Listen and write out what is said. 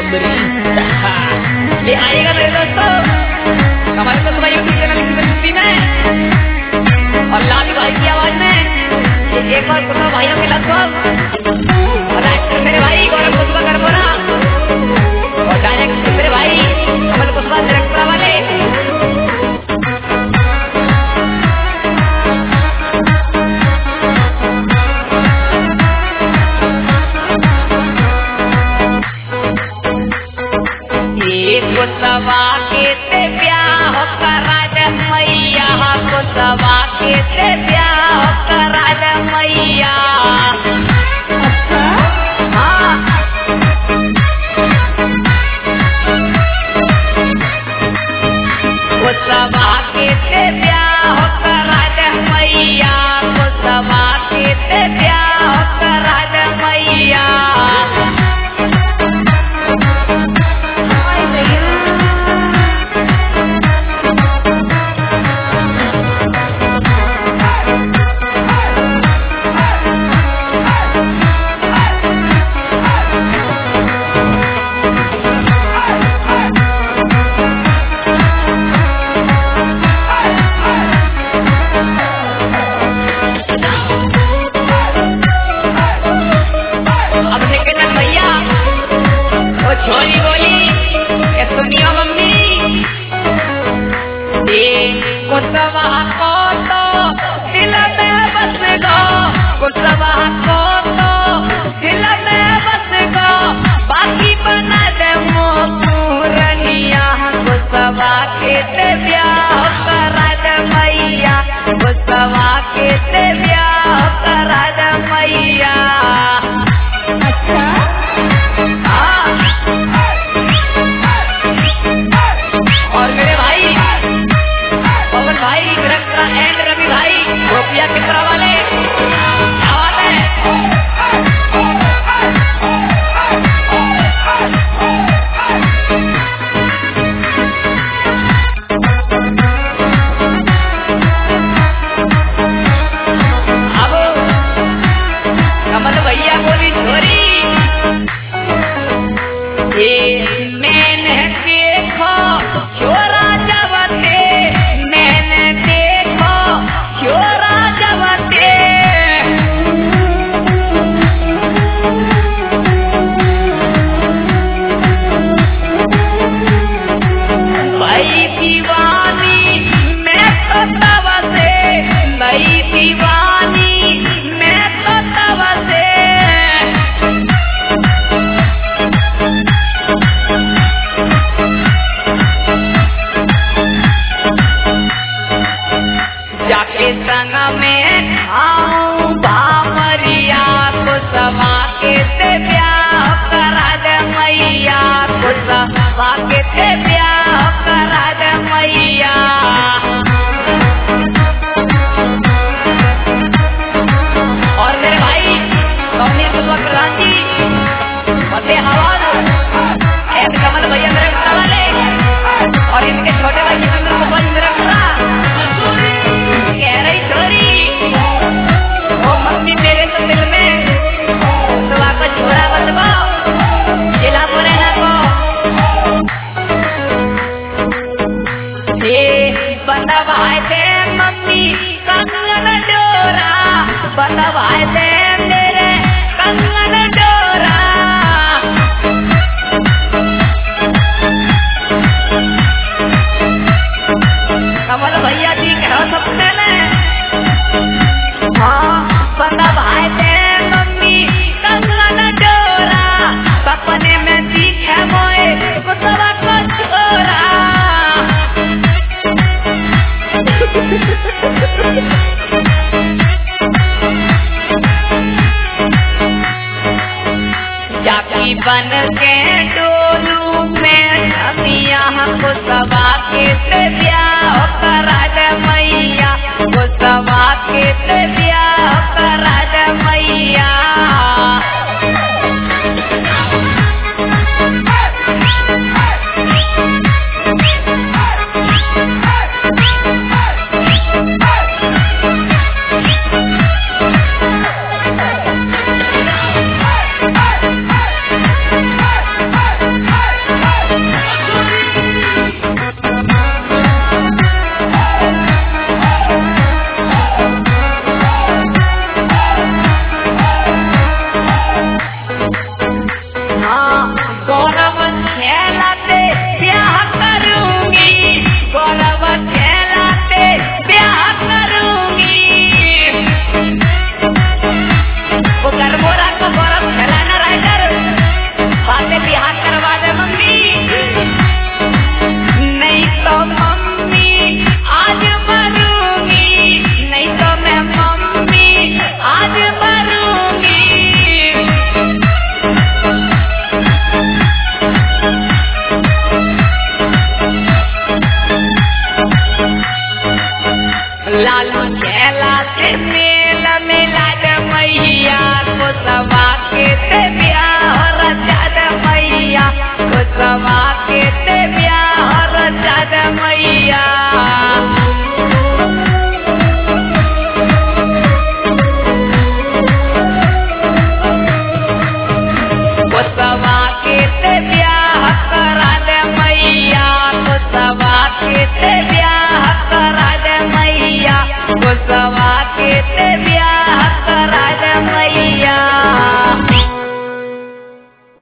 सुंदरी। ये आएगा मेरे दोस्तों हमारे दोस्त भाई यूट्यूब चैनल की में और लाल भाई की आवाज में एक बार कुछ भाइयों के लगभग और एक्टर मेरे भाई गौरव कुशवा करबोरा और डायरेक्टर मेरे भाई कमल कुशवा डायरेक्टर वाले। कुशवा के ते ब्याह करा दे मैया, कुशवा के ते ब्याह करा दे मैया। हाँ कुशवा के ते ब्याह करा दे मैया, कुशवा के ते ब्याह करा दे मैया। छोरी बोली ये सुनियो मम्मी, ये कुशवा को तो दिल में बस गो, कुशवा को तो दिल में बस गो, बाकी बना दे मोरनिया। कुशवा के ते ब्याह करा दे मैया, कुशवा के ते ब्याह करा दे मैया। और मेरे भाई पवन भाई विरक्ता एंड रवि भाई गोपिया कितरा वाले क्या बात है। अब कमल भैया बोली छोरी मैंने देखो छोरा जवते, मैंने देखो छोरा जवते। भाई दीवानी मैं तो तब से, भाई दीवानी मैं तो तब से। जाके संग में खाऊं भामरिया, कुशवा के ते ब्याह करा दे मैया, कुशवा के ते ब्याह करा दे मैया। और मेरे भाई कमल कुशवा प्रधान जी फतेह हवाल एंड कमल भैया मेरे वाले और इनके छोटे भाई जितेंद्र कुशवा जी मेरे कह रही छोरी वो मम्मी मेरे तो दिल में कुशवा को छोरा बदबो जिला पुराना को ये बनवाए दे मम्मी कंगन डोरा, बनवाए दे मेरे कंगन डोरा। कमल भैया जी कहो सपने में हाँ बनवाए दे मम्मी कंगन डोरा, सपने में दिखे मोए कुशवा को छोरा। जाकी बन के डोलू में धनिया कुशवा के ते